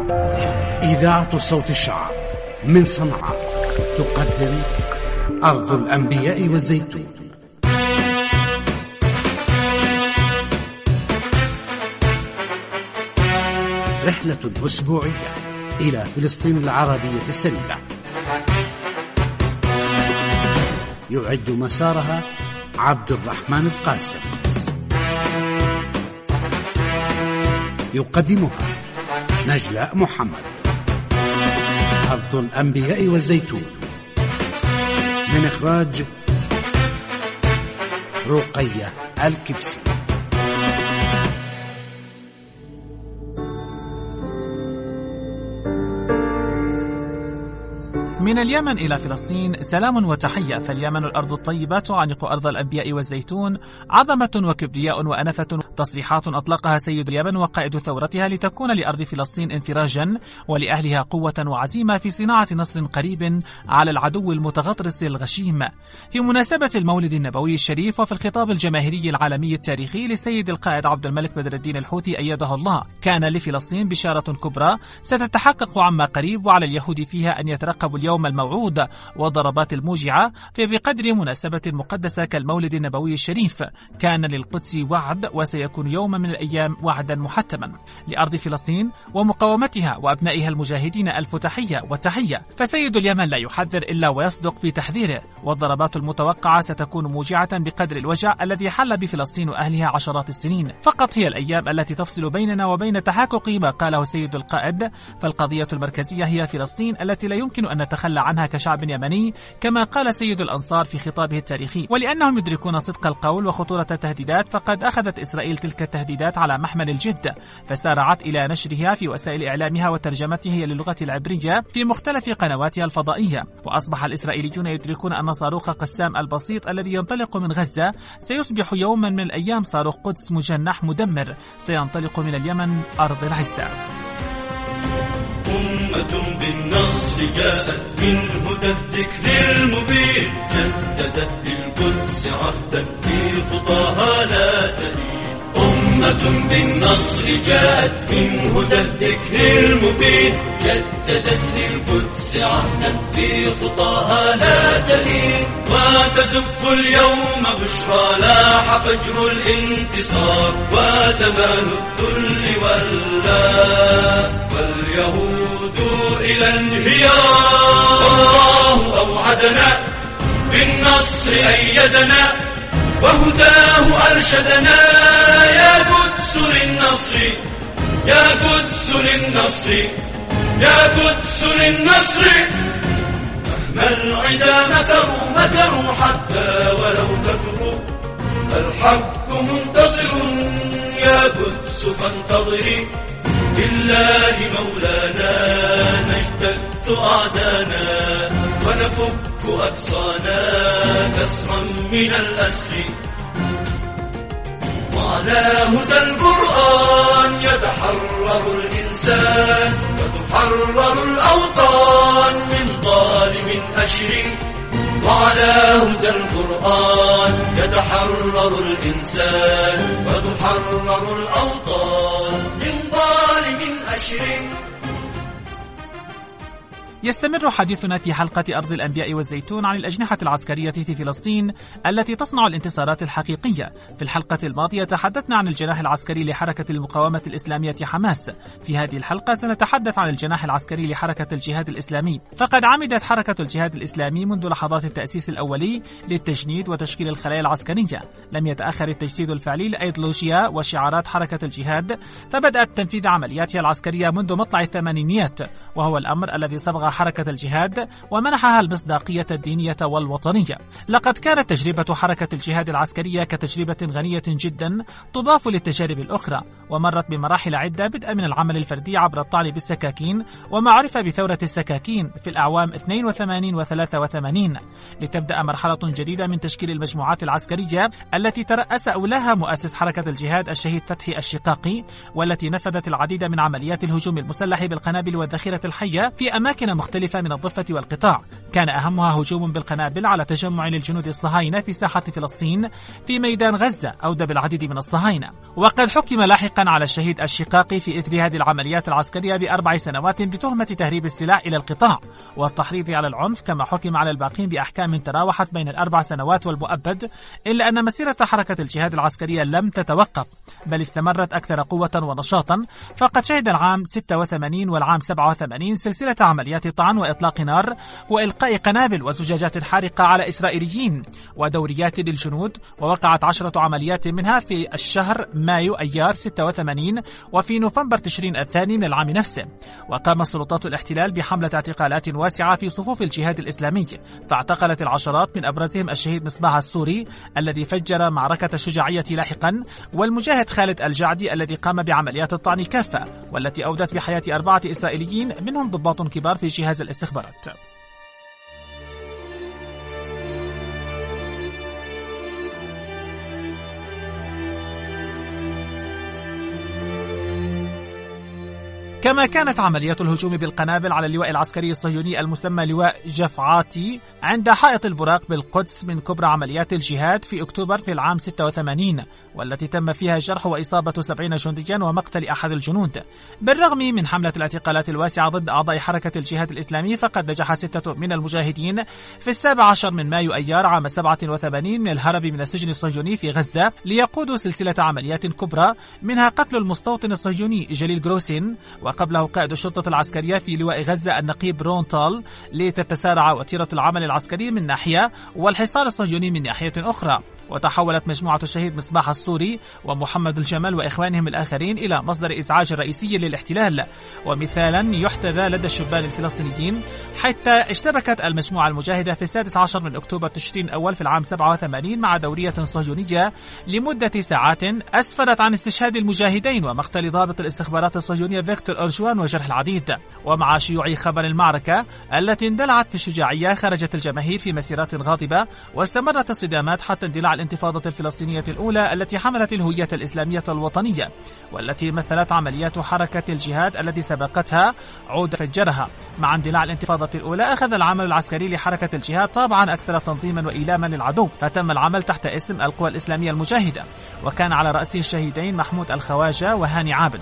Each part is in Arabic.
إذاعة صوت الشعب من صنعاء تقدم أرض الأنبياء والزيتون. رحلة أسبوعية إلى فلسطين العربية السليمة، يعد مسارها عبد الرحمن القاسم، يقدمها نجلاء محمد. أرض الأنبياء والزيتون من إخراج رقية الكبسي. من اليمن إلى فلسطين سلام وتحية، فاليمن الأرض الطيبة تعانق أرض الأنبياء والزيتون، عظمة وكبرياء وأنفة. تصريحات أطلقها سيد اليمن وقائد ثورتها لتكون لأرض فلسطين انفراجا ولأهلها قوة وعزيمة في صناعة نصر قريب على العدو المتغطرس الغشيم. في مناسبة المولد النبوي الشريف وفي الخطاب الجماهيري العالمي التاريخي للسيد القائد عبد الملك بدر الدين الحوثي أيده الله، كان لفلسطين بشارة كبرى ستتحقق عما قريب، وعلى اليهود فيها أن يترقبوا اليوم الموعود وضربات الموجعة. بقدر مناسبة مقدسة كالمولد النبوي الشريف كان للقدس وعد، وسيكون يوما من الأيام وعدا محتما لأرض فلسطين ومقاومتها وأبنائها المجاهدين. ألف تحية وتحية. فسيد اليمن لا يحذر إلا ويصدق في تحذيره، والضربات المتوقعة ستكون موجعة بقدر الوجع الذي حل بفلسطين وأهلها عشرات السنين. فقط هي الأيام التي تفصل بيننا وبين تحقق ما قاله سيد القائد، فالقضية المركزية هي فلسطين التي لا يمكن أن نتخلى عنها كشعب يمني، كما قال سيد الأنصار في خطابه التاريخي. ولأنهم يدركون صدق القول وخطورة التهديدات، فقد أخذت إسرائيل تلك التهديدات على محمل الجد، فسارعت إلى نشرها في وسائل إعلامها وترجمتها للغة العبرية في مختلف قنواتها الفضائية. وأصبح الإسرائيليون يدركون أن صاروخ قسام البسيط الذي ينطلق من غزة سيصبح يوما من الأيام صاروخ قدس مجنح مدمر سينطلق من اليمن أرض العزة. أمة بالنصر جاءت من هدى الذكر المبين، جددت للقدس عهدا في خطاها لا تلين. أمة بالنصر جاءت من هدى الذكر المبين، جددت للقدس عهدا في خطاها لا تلين. وتزف اليوم بشرى لاح فجر الانتصار، وزمان الذل واليهود إلى انهيار. الله أوعدنا بالنصر أيدنا، وهداه أرشدنا. يا قدس للنصر، يا قدس للنصر، يا قدس للنصر. مهما العدا مكروا حتى ولو كفروا، الحق منتصر. يا قدس فانتظري بالله مولانا، نجتث أعدانا ونفك أقصانا كسرا من الأسر. وعلى هدى القرآن يتحرر الإنسان، وتحرر الأوطان من ظالم أشر. وعلى هدى القرآن يتحرر الإنسان، وتحرر الأوطان من ظالم أشر. يستمر حديثنا في حلقة أرض الأنبياء والزيتون عن الأجنحة العسكرية في فلسطين التي تصنع الانتصارات الحقيقية. في الحلقة الماضية تحدثنا عن الجناح العسكري لحركة المقاومة الإسلامية حماس. في هذه الحلقة سنتحدث عن الجناح العسكري لحركة الجهاد الإسلامي. فقد عمدت حركة الجهاد الإسلامي منذ لحظات التأسيس الأولي للتجنيد وتشكيل الخلايا العسكرية. لم يتأخر التجسيد الفعلي لأيديولوجيا وشعارات حركة الجهاد، فبدأت تنفيذ عملياتها العسكرية منذ مطلع الثمانينيات، وهو الأمر الذي صبغ حركة الجهاد ومنحها المصداقية الدينية والوطنية. لقد كانت تجربة حركة الجهاد العسكرية كتجربة غنية جدا تضاف للتجارب الأخرى، ومرت بمراحل عدة، بدءا من العمل الفردي عبر الطعن بالسكاكين وما عرف بثورة السكاكين في الأعوام 82 و83، لتبدأ مرحلة جديدة من تشكيل المجموعات العسكرية التي ترأس أولاها مؤسس حركة الجهاد الشهيد فتحي الشقاقي، والتي نفذت العديد من عمليات الهجوم المسلح بالقنابل والذخيرة الحيوانات الحية في أماكن مختلفة من الضفة والقطاع، كان أهمها هجوم بالقنابل على تجمع للجنود الصهاينة في ساحة فلسطين في ميدان غزة أودى بالعديد من الصهاينة. وقد حكم لاحقا على الشهيد الشقاقي في إثر هذه العمليات العسكرية ب4 سنوات بتهمة تهريب السلاح إلى القطاع والتحريض على العنف، كما حكم على الباقين بأحكام تراوحت بين 4 سنوات والمؤبد، إلا أن مسيرة حركة الجهاد العسكرية لم تتوقف بل استمرت أكثر قوة ونشاطا، فقد شهد العام 86 والعام 87 سلسلة عمليات طعن وإطلاق نار وإلقاء قنابل وزجاجات حارقة على إسرائيليين ودوريات للجنود، ووقعت 10 عمليات منها في الشهر مايو أيار 86 وفي نوفمبر تشرين الثاني من العام نفسه. وقام سلطات الاحتلال بحملة اعتقالات واسعة في صفوف الجهاد الإسلامي، فاعتقلت العشرات من أبرزهم الشهيد مصباح السوري الذي فجر معركة الشجاعية لاحقا، والمجاهد خالد الجعدي الذي قام بعمليات الطعن كافة والتي أودت بحياة 4 إسرائيليين منهم ضباط كبار في جهاز الاستخبارات. كما كانت عمليات الهجوم بالقنابل على اللواء العسكري الصهيوني المسمى لواء جفعاتي عند حائط البراق بالقدس من كبرى عمليات الجهاد في أكتوبر في العام 86، والتي تم فيها جرح وإصابة 70 جنديا ومقتل أحد الجنود. بالرغم من حملة الاعتقالات الواسعة ضد أعضاء حركة الجهاد الإسلامي، فقد نجح 6 من المجاهدين في 17 من مايو أيار عام 87 من الهرب من السجن الصهيوني في غزة ليقودوا سلسلة عمليات كبرى، منها قتل المستوطن الصهيوني جليل جروسين، وقبله قائد الشرطة العسكرية في لواء غزة النقيب رونتال، لتتسارع وتيرة العمل العسكري من ناحية والحصار الصهيوني من ناحية أخرى. وتحولت مجموعة الشهيد مصباح السوري ومحمد الجمل وإخوانهم الآخرين إلى مصدر إزعاج رئيسي للاحتلال ومثالا يحتذى لدى الشبان الفلسطينيين، حتى اشتبكت المجموعة المجاهدة في 16 من أكتوبر تشرين الأول في العام 87 مع دورية صهيونية لمدة ساعات أسفرت عن استشهاد المجاهدين ومقتل ضابط الاستخبارات الصهيونية فيكتور أرجوان وجرح العديد. ومع شيوع خبر المعركة التي اندلعت في الشجاعية، خرجت الجماهير في مسيرات غاضبة واستمرت الصدامات حتى اندلاع الانتفاضة الفلسطينية الأولى التي حملت الهوية الإسلامية الوطنية، والتي مثلت عمليات حركة الجهاد التي سبقتها عود فجرها. مع اندلاع الانتفاضة الأولى أخذ العمل العسكري لحركة الجهاد طابعا أكثر تنظيما وإيلاما للعدو، فتم العمل تحت اسم القوى الإسلامية المجاهدة، وكان على رأسه الشهيدين محمود الخواجة وهاني عابد.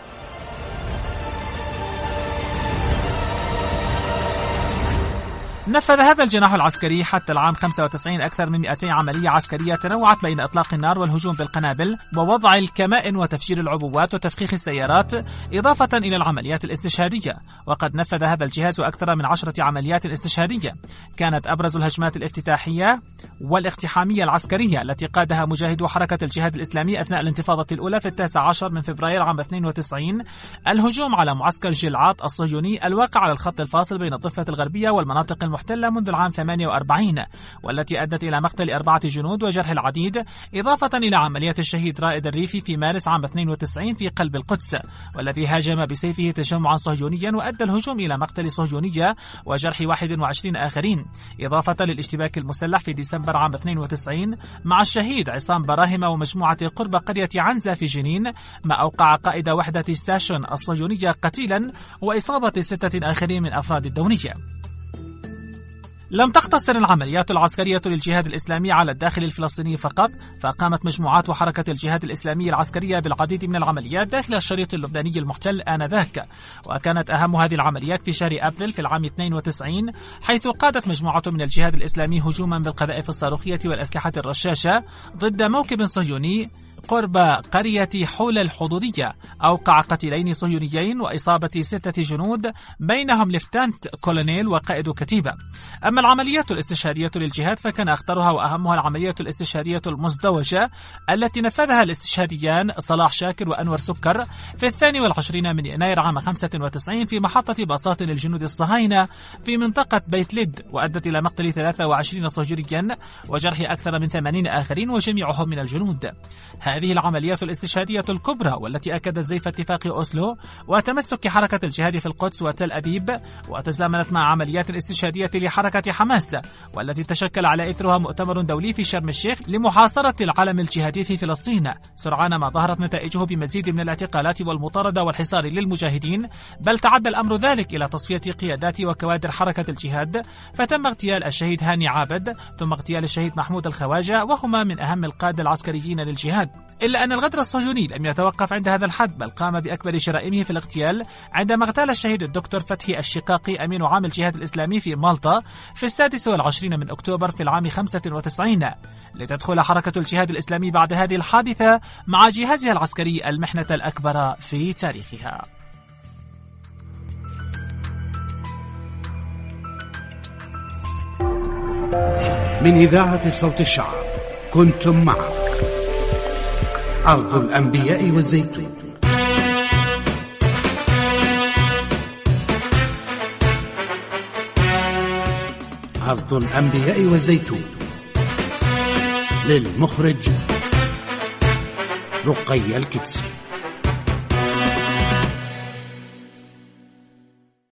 نفذ هذا الجناح العسكري حتى العام 95 أكثر من 200 عملية عسكرية تنوعت بين إطلاق النار والهجوم بالقنابل ووضع الكمائن وتفجير العبوات وتفخيخ السيارات، إضافة إلى العمليات الاستشهادية. وقد نفذ هذا الجهاز أكثر من 10 عمليات استشهادية، كانت أبرز الهجمات الافتتاحية والاقتحامية العسكرية التي قادها مجاهدو حركة الجهاد الإسلامي أثناء الانتفاضة الأولى في 19 من فبراير عام 92، الهجوم على معسكر جلعاط الصهيوني الواقع على الخط الفاصل بين الضفة الغربية والمناطق المحتلة منذ العام 48، والتي أدت إلى مقتل 4 جنود وجرح العديد، إضافة إلى عملية الشهيد رائد الريفي في مارس عام 92 في قلب القدس، والذي هاجم بسيفه تجمعا صهيونيا وأدى الهجوم إلى مقتل صهيونية وجرح 21 آخرين، إضافة للاشتباك المسلح في ديسمبر عام 92 مع الشهيد عصام براهمة ومجموعة قرب قرية عنزة في جنين، ما أوقع قائد وحدة ستاشن الصهيونية قتيلا وإصابة 6 آخرين من أفراد الدونية. لم تقتصر العمليات العسكرية للجهاد الإسلامي على الداخل الفلسطيني فقط، فقامت مجموعات حركة الجهاد الإسلامي العسكرية بالعديد من العمليات داخل الشريط اللبناني المحتل آنذاك. وكانت أهم هذه العمليات في شهر أبريل في العام 92، حيث قادت مجموعة من الجهاد الإسلامي هجوما بالقذائف الصاروخية والأسلحة الرشاشة ضد موكب صهيوني قرب قرية حول الحدودية، أوقع قتيلين صهيونيين وإصابة 6 جنود بينهم لفتنت كولونيل وقائد كتيبة. أما العمليات الاستشهادية للجهاد فكان أخطرها وأهمها العملية الاستشهادية المزدوجة التي نفذها الاستشهاديان صلاح شاكر وأنور سكر في 22 من يناير عام 95 في محطة باصات للجنود الصهاينة في منطقة بيت لد، وأدت إلى مقتل 23 صهيونيا وجرح أكثر من 80 آخرين وجميعهم من الجنود. هذه هذه العمليات الاستشهادية الكبرى والتي أكدت زيف اتفاق أوسلو وتمسك حركة الجهاد في القدس وتل أبيب، وتزامنت مع عمليات استشهادية لحركة حماس والتي تشكل على إثرها مؤتمر دولي في شرم الشيخ لمحاصرة العلم الجهادي في فلسطين، سرعان ما ظهرت نتائجه بمزيد من الاعتقالات والمطاردة والحصار للمجاهدين، بل تعدى الأمر ذلك إلى تصفية قيادات وكوادر حركة الجهاد، فتم اغتيال الشهيد هاني عابد ثم اغتيال الشهيد محمود الخواجة، وهما من أهم القادة العسكريين للجهاد. إلا أن الغدر الصهيوني لم يتوقف عند هذا الحد، بل قام بأكبر جرائمه في الاغتيال عندما اغتال الشهيد الدكتور فتحي الشقاقي أمين عام الجهاد الإسلامي في مالطا في 26 من أكتوبر في العام 95، لتدخل حركة الجهاد الإسلامي بعد هذه الحادثة مع جهازها العسكري المحنة الأكبر في تاريخها. من إذاعة صوت الشعب كنتم مع أرض الأنبياء والزيتون. أرض الأنبياء والزيتون، للمخرج رقي الكبسي.